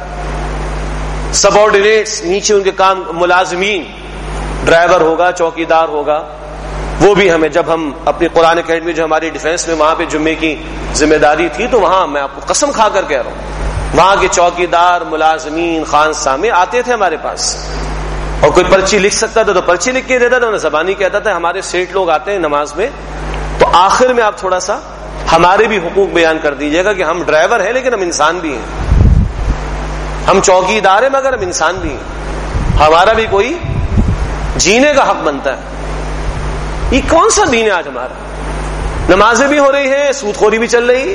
سبارڈینیٹس نیچے ان کے کام، ملازمین، ڈرائیور ہوگا، چوکیدار ہوگا، وہ بھی ہمیں، جب ہم اپنی قرآن اکیڈمی جو ہماری ڈیفینس میں وہاں پہ جمعے کی ذمہ داری تھی، تو وہاں میں آپ کو قسم کھا کر کہہ رہا ہوں، وہاں کے چوکیدار، ملازمین، خان سامے آتے تھے ہمارے پاس، اور کوئی پرچی لکھ سکتا تھا تو پرچی لکھ کے دیتا تھا، زبانی کہتا تھا ہمارے سیٹ لوگ آتے ہیں نماز میں. تو آخر میں آپ تھوڑا سا ہمارے بھی حقوق بیان کر دیجئے گا کہ ہم ڈرائیور ہیں لیکن ہم انسان بھی ہیں، ہم چوکیدار ہیں مگر ہم انسان بھی ہیں، ہمارا بھی کوئی جینے کا حق بنتا ہے. یہ کون سا دین ہے آج ہمارا؟ نمازیں بھی ہو رہی ہیں، سود خوری بھی چل رہی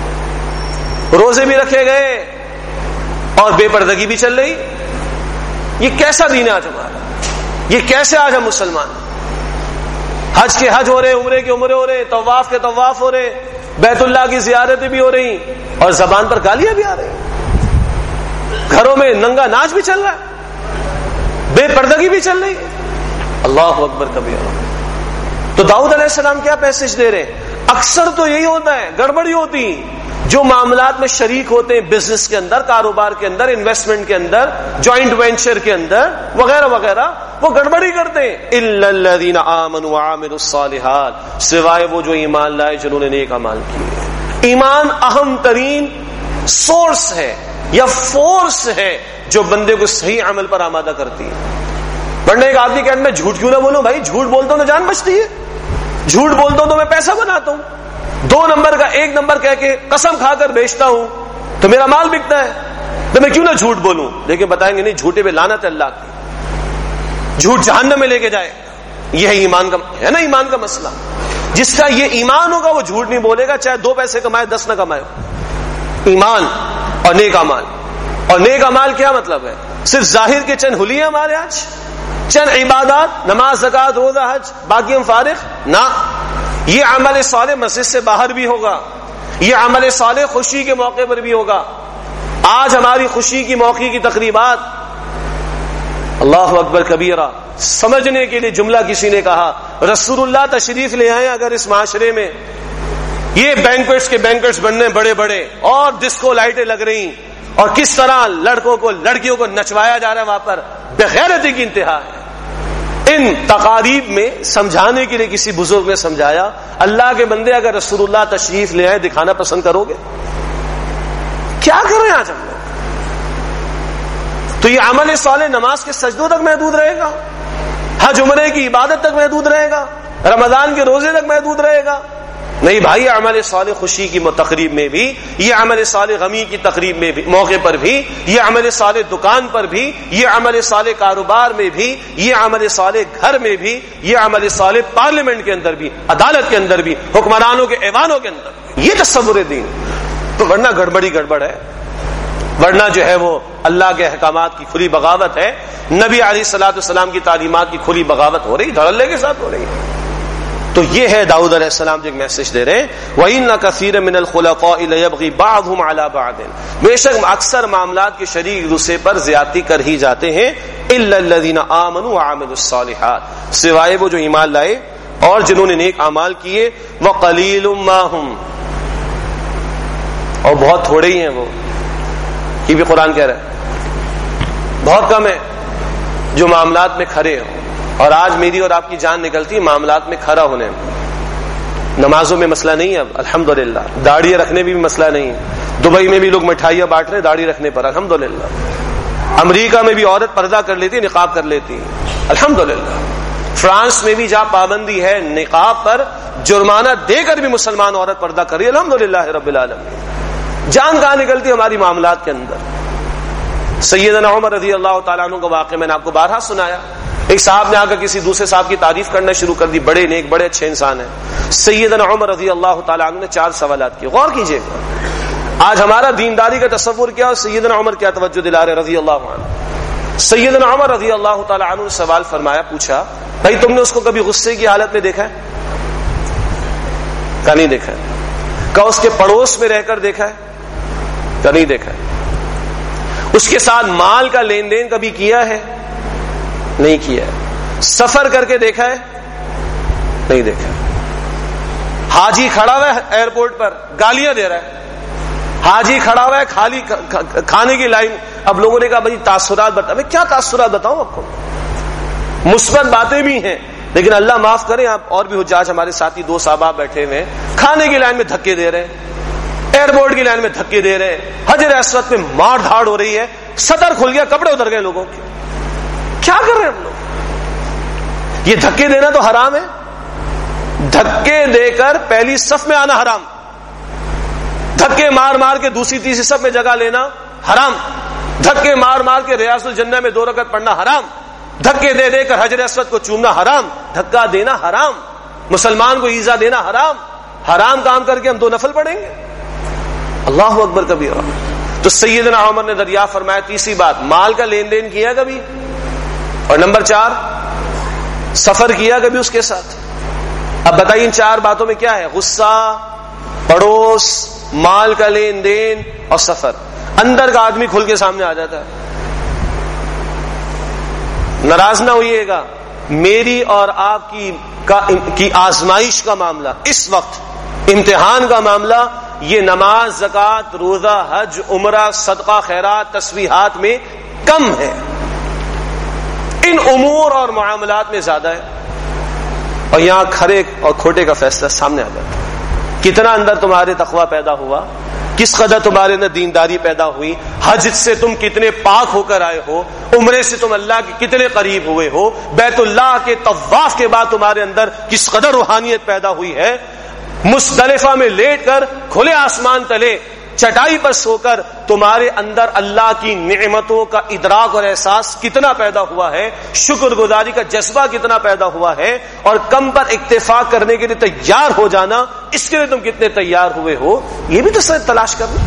ہے، روزے بھی رکھے گئے اور بے پردگی بھی چل رہی. یہ کیسا دین ہے آج ہمارا؟ یہ کیسے آج ہم مسلمان؟ حج کے حج ہو رہے، عمرے کے عمرے ہو رہے، طواف کے طواف ہو رہے، بیت اللہ کی زیارتیں بھی ہو رہی، اور زبان پر گالیاں بھی آ رہی، گھروں میں ننگا ناچ بھی چل رہا ہے، بے پردگی بھی چل رہی ہے. اللہ اکبر کبیرہ. تو داؤد علیہ السلام کیا پیسج دے رہے ہیں؟ اکثر تو یہی ہوتا ہے، گڑبڑی ہوتی، جو معاملات میں شریک ہوتے ہیں، بزنس کے اندر، کاروبار کے اندر، انویسٹمنٹ کے اندر، جوائنٹ وینچر کے اندر وغیرہ وغیرہ، وہ گڑبڑی کرتے ہیں. الا الذین آمنوا وعملوا الصالحات، سوائے وہ جو ایمان لائے جنہوں نے نیک اعمال کیے. ایمان اہم ترین سورس ہے یا فورس ہے جو بندے کو صحیح عمل پر آمادہ کرتی ہے. ورنہ ایک آدمی کہتا میں جھوٹ کیوں نہ بولوں؟ بھائی جھوٹ بولتا ہوں تو جان بچتی ہے، جھوٹ بولتا ہوں تو میں پیسہ بناتا ہوں، دو نمبر کا ایک نمبر کہہ کے قسم کھا کر بیچتا ہوں تو میرا مال بکتا ہے، تو میں کیوں نہ جھوٹ بولوں؟ لیکن بتائیں گے نہیں، جھوٹے پہ لعنت ہے اللہ کی، جھوٹ جہنم میں لے کے جائے. یہ ہے ایمان کا، ہے نا ایمان کا مسئلہ. جس کا یہ ایمان ہوگا وہ جھوٹ نہیں بولے گا، چاہے دو پیسے کمائے دس نہ کمائے. ایمان اور نیک اعمال. اور نیک اعمال کیا مطلب ہے؟ صرف ظاہر کے چند حلیے ہمارے آج، چند عبادات، نماز، زکات، روزہ، حج، باقی ہم فارغ نہ. یہ عمل صالح مسجد سے باہر بھی ہوگا، یہ عمل صالح خوشی کے موقع پر بھی ہوگا. آج ہماری خوشی کی موقع کی تقریبات، اللہ اکبر کبیرہ، سمجھنے کے لیے جملہ کسی نے کہا، رسول اللہ تشریف لے آئے اگر اس معاشرے میں، یہ بینکویٹس کے بینکویٹس بننے بڑے بڑے، اور ڈسکو لائٹیں لگ رہی، اور کس طرح لڑکوں کو لڑکیوں کو نچوایا جا رہا ہے وہاں پر، بغیرتی کی انتہا ہے. ان تقاریب میں سمجھانے کے لیے کسی بزرگ نے سمجھایا، اللہ کے بندے اگر رسول اللہ تشریف لے آئے دکھانا پسند کرو گے؟ کیا کر رہے ہیں آج ہم لوگ؟ تو یہ عمل صالح نماز کے سجدوں تک محدود رہے گا، حج عمرے کی عبادت تک محدود رہے گا، رمضان کے روزے تک محدود رہے گا؟ نہیں بھائی، عمل صالح خوشی کی تقریب میں بھی، یہ عمل صالح غمی کی تقریب میں بھی، موقع پر بھی، یہ عمل صالح دکان پر بھی، یہ عمل صالح کاروبار میں بھی، یہ عمل صالح گھر میں بھی، یہ عمل صالح پارلیمنٹ کے اندر بھی، عدالت کے اندر بھی، حکمرانوں کے ایوانوں کے اندر بھی. یہ تصور دین. تو ورنہ گڑبڑی گڑبڑ ہے، ورنہ جو ہے وہ اللہ کے احکامات کی کھلی بغاوت ہے، نبی علیہ الصلوۃ والسلام کی تعلیمات کی کھلی بغاوت ہو رہی، دھڑلے کے ساتھ ہو رہی ہے. تو یہ ہے داؤد علیہ السلام جو ایک میسج دے رہے ہیں، وَإِنَّ كَثِيرًا مِنَ الْخُلَطَاءِ لَيَبْغِي بَعْضُهُمْ عَلَى بَعْضٍ، بے شک اکثر معاملات کے شریک دوسرے پر زیادتی کر ہی جاتے ہیں. إِلَّا الَّذِينَ آمَنُوا وَعَمِلُوا الصَّالِحَاتِ، سوائے وہ جو ایمان لائے اور جنہوں نے نیک اعمال کیے. وَقَلِيلٌ مَّا هُمْ، اور بہت تھوڑے ہی ہیں وہ، یہ بھی قرآن کہہ رہا ہے بہت کم ہے جو معاملات میں کھڑے ہوں. اور آج میری اور آپ کی جان نکلتی ہے معاملات میں کھڑا ہونے میں. نمازوں میں مسئلہ نہیں ہے اب الحمدللہ، داڑھی رکھنے بھی مسئلہ نہیں ہے. دبئی میں بھی لوگ مٹھائیاں بانٹ رہے ہیں داڑھی رکھنے پر الحمدللہ. امریکہ میں بھی عورت پردہ کر لیتی، نقاب کر لیتی. الحمدللہ فرانس میں بھی جہاں پابندی ہے نقاب پر، جرمانہ دے کر بھی مسلمان عورت پردہ کر رہی ہے، الحمدللہ رب العالمین۔ جان کہاں نکلتی ہماری معاملات کے اندر۔ سیدنا عمر رضی اللہ تعالیٰ عنہ کا واقعہ میں نے آپ کو بارہا سنایا۔ ایک صاحب نے آ کر کسی دوسرے صاحب کی تعریف کرنا شروع کر دی، بڑے نیک بڑے اچھے انسان ہیں۔ سیدنا عمر رضی اللہ تعالیٰ عنہ نے چار سوالات کیے، غور کیجیے گا آج ہمارا دینداری کا تصور کیا اور سیدنا عمر کیا توجہ دلا رہے رضی اللہ عنہ۔ سیدنا عمر رضی اللہ تعالیٰ عنہ نے سوال فرمایا، پوچھا بھائی تم نے اس کو کبھی غصے کی حالت میں دیکھا ہے؟ کہا نہیں دیکھا ہے۔ کہا اس کے پڑوس میں رہ کر دیکھا ہے؟ کہا نہیں دیکھا ہے۔ اس کے ساتھ مال کا لین دین کبھی کیا ہے؟ نہیں کیا ہے۔ سفر کر کے دیکھا ہے؟ نہیں دیکھا ہے۔ حاجی کھڑا ہوا ہے ایئرپورٹ پر گالیاں دے رہا ہے، حاجی کھڑا ہوا ہے خالی کھانے کی لائن۔ اب لوگوں نے کہا بھائی تاثرات بتا، میں کیا تاثرات بتاؤں آپ کو؟ مثبت باتیں بھی ہیں لیکن اللہ معاف کرے آپ اور بھی حجاج ہمارے ساتھی دو صحابہ بیٹھے ہوئے ہیں، کھانے کی لائن میں دھکے دے رہے ہیں، ایئرپورٹ کی لائن میں دھکے دے رہے ہیں، حجر اسود میں مار دھاڑ ہو رہی ہے، سطر کھل گیا، کپڑے اتر گئے لوگوں کے۔ کیا کر رہے ہیں ہم لوگ؟ یہ دھکے دینا تو حرام ہے، دھکے دے کر پہلی صف میں آنا حرام، دھکے مار مار کے دوسری تیسری صف میں جگہ لینا حرام، دھکے مار مار کے ریاض الجنہ میں دو رکعت پڑھنا حرام، دھکے دے دے کر حجر اسود کو چومنا حرام، دھکا دینا حرام، مسلمان کو ایذا دینا حرام۔ حرام کام کر کے ہم دو نفل پڑھیں گے؟ اللہ اکبر کبیرہ۔ تو سیدنا عمر نے دریافت فرمایا تیسری بات، مال کا لین دین کیا کبھی؟ اور نمبر چار، سفر کیا کبھی اس کے ساتھ؟ اب بتائیے ان چار باتوں میں کیا ہے؟ غصہ، پڑوس، مال کا لین دین اور سفر۔ اندر کا آدمی کھل کے سامنے آ جاتا ہے۔ ناراض نہ ہوئیے گا، میری اور آپ کی کا کی آزمائش کا معاملہ، اس وقت امتحان کا معاملہ، یہ نماز، زکوٰۃ، روزہ، حج، عمرہ، صدقہ، خیرات، تسبیحات میں کم ہے، ان امور اور معاملات میں زیادہ ہے، اور یہاں کھرے اور کھوٹے کا فیصلہ سامنے آ جاتا ہے۔ کتنا اندر تمہارے تقویٰ پیدا ہوا، کس قدر تمہارے اندر دینداری پیدا ہوئی، حج سے تم کتنے پاک ہو کر آئے ہو، عمرے سے تم اللہ کے کتنے قریب ہوئے ہو، بیت اللہ کے طواف کے بعد تمہارے اندر کس قدر روحانیت پیدا ہوئی ہے، مزدلفہ میں لیٹ کر کھلے آسمان تلے چٹائی پر سو کر تمہارے اندر اللہ کی نعمتوں کا ادراک اور احساس کتنا پیدا ہوا ہے، شکر گزاری کا جذبہ کتنا پیدا ہوا ہے، اور کم پر اکتفا کرنے کے لیے تیار ہو جانا، اس کے لیے تم کتنے تیار ہوئے ہو، یہ بھی تو سر تلاش کرنا۔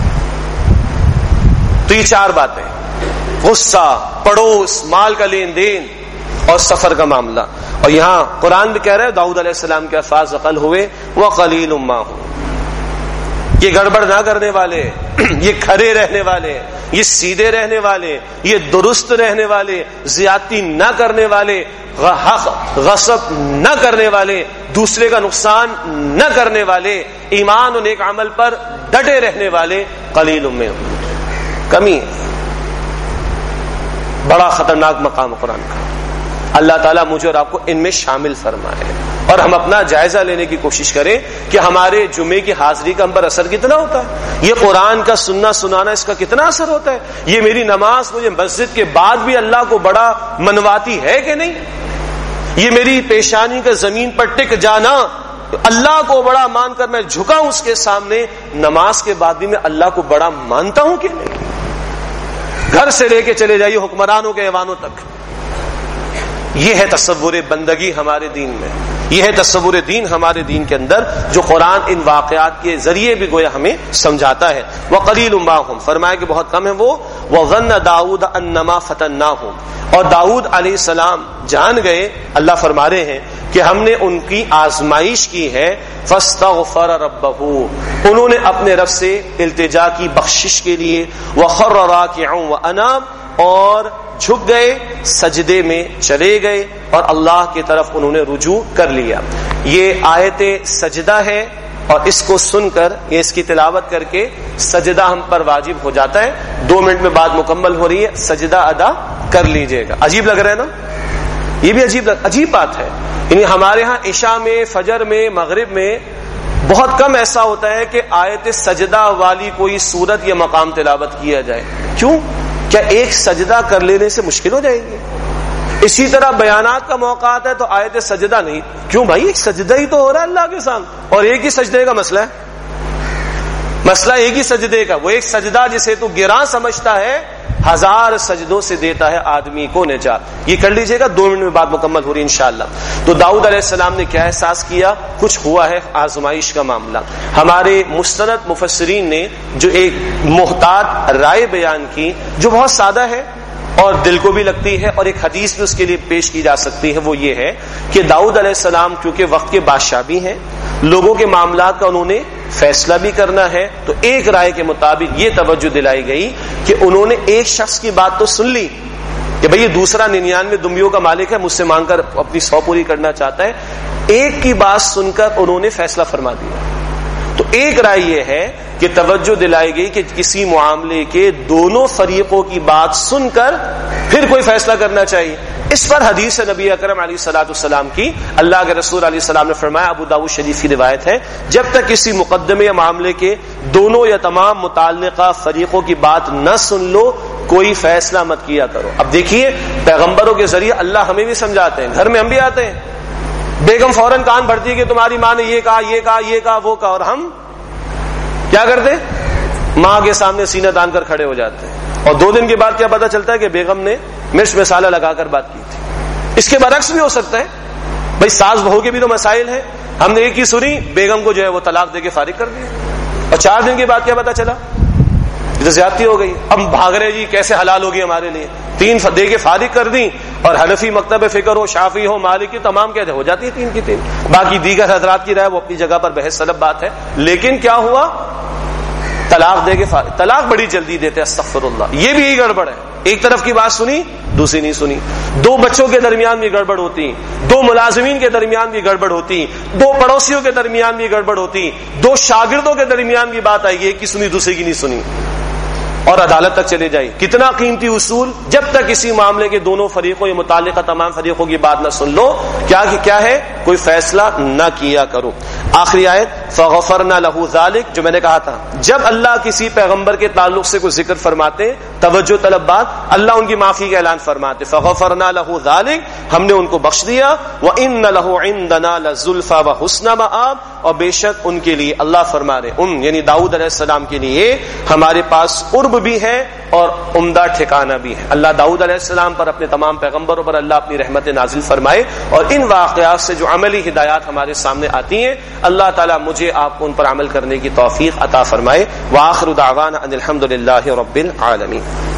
تو یہ چار باتیں، غصہ، پڑوس، مال کا لین دین اور سفر کا معاملہ۔ اور یہاں قرآن بھی کہہ رہا ہے داؤد علیہ السلام کے الفاظ عقل ہوئے وَقَلِيلٌ مَّا هُمْ، یہ گڑبڑ نہ کرنے والے، یہ کھڑے رہنے والے، یہ سیدھے رہنے والے، یہ درست رہنے والے، زیادتی نہ کرنے والے، حق غصب نہ کرنے والے، دوسرے کا نقصان نہ کرنے والے، ایمان و نیک عمل پر ڈٹے رہنے والے، قلیل میں کمی ہے۔ بڑا خطرناک مقام قرآن کا، اللہ تعالیٰ مجھے اور آپ کو ان میں شامل فرمائے، اور ہم اپنا جائزہ لینے کی کوشش کریں کہ ہمارے جمعے کی حاضری کا ہم پر اثر کتنا ہوتا ہے، یہ قرآن کا سننا سنانا اس کا کتنا اثر ہوتا ہے، یہ میری نماز مجھے مسجد کے بعد بھی اللہ کو بڑا منواتی ہے کہ نہیں، یہ میری پیشانی کا زمین پر ٹک جانا اللہ کو بڑا مان کر میں جھکا ہوں اس کے سامنے، نماز کے بعد بھی میں اللہ کو بڑا مانتا ہوں کہ نہیں۔ گھر سے لے کے چلے جائیے حکمرانوں کے ایوانوں تک، یہ ہے تصور بندگی ہمارے دین میں، یہ ہے تصور دین ہمارے دین کے اندر، جو قرآن ان واقعات کے ذریعے بھی گویا ہمیں سمجھاتا ہے۔ وَقَلِيلٌ مَّا هُمْ، فرمایا کہ بہت کم ہے وہ، وَظَنَّ داؤد أَنَّمَا فَتَنَّاهُمْ، اور داؤد علیہ السلام جان گئے، اللہ فرما رہے ہیں کہ ہم نے ان کی آزمائش کی ہے، فَاسْتَغْفَرَ رَبَّهُ، انہوں نے اپنے رب سے التجا کی بخشش کے لیے، وَخَرَّ رَاكِعًا وَأَنَابَ، اور جھک گئے، سجدے میں چلے گئے، اور اللہ کی طرف انہوں نے رجوع کر لیا۔ یہ آیت سجدہ ہے، اور اس کو سن کر، یہ اس کی تلاوت کر کے سجدہ ہم پر واجب ہو جاتا ہے۔ دو منٹ میں بات مکمل ہو رہی ہے، سجدہ ادا کر لیجئے گا۔ عجیب لگ رہا ہے نا، یہ بھی عجیب لگ... عجیب بات ہے، یعنی ہمارے ہاں عشاء میں، فجر میں، مغرب میں بہت کم ایسا ہوتا ہے کہ آیت سجدہ والی کوئی سورت یا مقام تلاوت کیا جائے۔ کیوں؟ کیا ایک سجدہ کر لینے سے مشکل ہو جائے گی؟ اسی طرح بیانات کا موقع آتا ہے تو آیت سجدہ نہیں. کیوں بھائی؟ ایک سجدہ ہی تو ہو رہا ہے اللہ کے سامنے، اور ایک ہی سجدے کا مسئلہ ہے. مسئلہ ایک ہی سجدے کا، وہ ایک سجدہ جسے تو گراں سمجھتا ہے ہزار سجدوں سے دیتا ہے آدمی کو نجات. یہ کر لیجئے گا، دو منٹ میں بات مکمل ہو رہی انشاءاللہ. تو داؤد علیہ السلام نے کیا احساس کیا؟ کچھ ہوا ہے آزمائش کا معاملہ. ہمارے مستند مفسرین نے جو ایک محتاط رائے بیان کی جو بہت سادہ ہے اور دل کو بھی لگتی ہے اور ایک حدیث بھی اس کے لیے پیش کی جا سکتی ہے، وہ یہ ہے کہ داؤد علیہ السلام کیونکہ وقت کے بادشاہ بھی ہیں، لوگوں کے معاملات کا انہوں نے فیصلہ بھی کرنا ہے، تو ایک رائے کے مطابق یہ توجہ دلائی گئی کہ انہوں نے ایک شخص کی بات تو سن لی کہ بھئی یہ دوسرا ننیانوے دمبیوں کا مالک ہے، مجھ سے مانگ کر اپنی سو پوری کرنا چاہتا ہے. ایک کی بات سن کر انہوں نے فیصلہ فرما دیا. تو ایک رائے یہ ہے کہ توجہ دلائی گئی کہ کسی معاملے کے دونوں فریقوں کی بات سن کر پھر کوئی فیصلہ کرنا چاہیے. اس پر حدیث نبی اکرم علیہ الصلوۃ والسلام کی، اللہ کے رسول علیہ السلام نے فرمایا، ابو داؤد شریف کی روایت ہے، جب تک کسی مقدمے یا معاملے کے دونوں یا تمام متعلقہ فریقوں کی بات نہ سن لو کوئی فیصلہ مت کیا کرو. اب دیکھیے پیغمبروں کے ذریعے اللہ ہمیں بھی سمجھاتے ہیں، گھر میں ہم بھی آتے ہیں، بیگم فوراً کان بھرتی ہے کہ تمہاری ماں نے یہ کہا یہ کہا یہ کہا وہ کہا، اور ہم کیا کرتے؟ ماں کے سامنے سینہ تان کر کھڑے ہو جاتے ہیں، اور دو دن کے بعد کیا پتا چلتا ہے کہ بیگم نے مرچ مسالہ لگا کر بات کی تھی. اس کے برعکس بھی ہو سکتا ہے، بھائی ساس بہو کے بھی تو مسائل ہیں، ہم نے ایک ہی سنی، بیگم کو جو ہے وہ طلاق دے کے فارغ کر دیا، اور چار دن کے بعد کیا پتا چلا تو زیادتی ہو گئی. اب بھاگ رہے جی کیسے حلال ہوگی ہمارے لیے، تین دے کے فارغ کر دی. اور حنفی مکتب فکر ہو، شافعی ہو، مالکی، تمام کہتے ہو جاتی ہے تین کی تین. باقی دیگر حضرات کی رائے وہ اپنی جگہ پر بحث طلب بات ہے، لیکن کیا ہوا؟ طلاق دے کے فارغ. طلاق بڑی جلدی دیتے، استغفر اللہ. یہ بھی یہی گڑبڑ ہے، ایک طرف کی بات سنی دوسری نہیں سنی. دو بچوں کے درمیان بھی گڑبڑ ہوتی، دو ملازمین کے درمیان بھی گڑبڑ ہوتی، دو پڑوسیوں کے درمیان بھی گڑبڑ ہوتی، دو شاگردوں کے درمیان بھی بات آئی، ایک کی سنی دوسرے کی نہیں سنی، اور عدالت تک چلے جائے. کتنا قیمتی اصول، جب تک کسی معاملے کے دونوں فریقوں یا متعلقہ تمام فریقوں کی بات نہ سن لو کیا کیا ہے کوئی فیصلہ نہ کیا کرو. آخری آیت فغفرنا له ذلك، جو میں نے کہا تھا جب اللہ کسی پیغمبر کے تعلق سے کوئی ذکر فرماتے، توجہ طلب بات، اللہ ان کی معافی کا اعلان فرماتے، فغفرنا له ذلك، ہم نے ان کو بخش دیا. وان له عندنا لزلفى وحسن مآب، اور بے شک ان کے لیے، اللہ فرما رہے ان یعنی داؤد علیہ السلام کے لیے ہمارے پاس قرب بھی ہے اور عمدہ ٹھکانہ بھی ہے. اللہ داؤد علیہ السلام پر، اپنے تمام پیغمبروں پر اللہ اپنی رحمت نازل فرمائے، اور ان واقعات سے جو عملی ہدایات ہمارے سامنے آتی ہیں اللہ تعالیٰ مجھے آپ کو ان پر عمل کرنے کی توفیق عطا فرمائے. وآخر دعوانا ان الحمد للہ رب العالمین.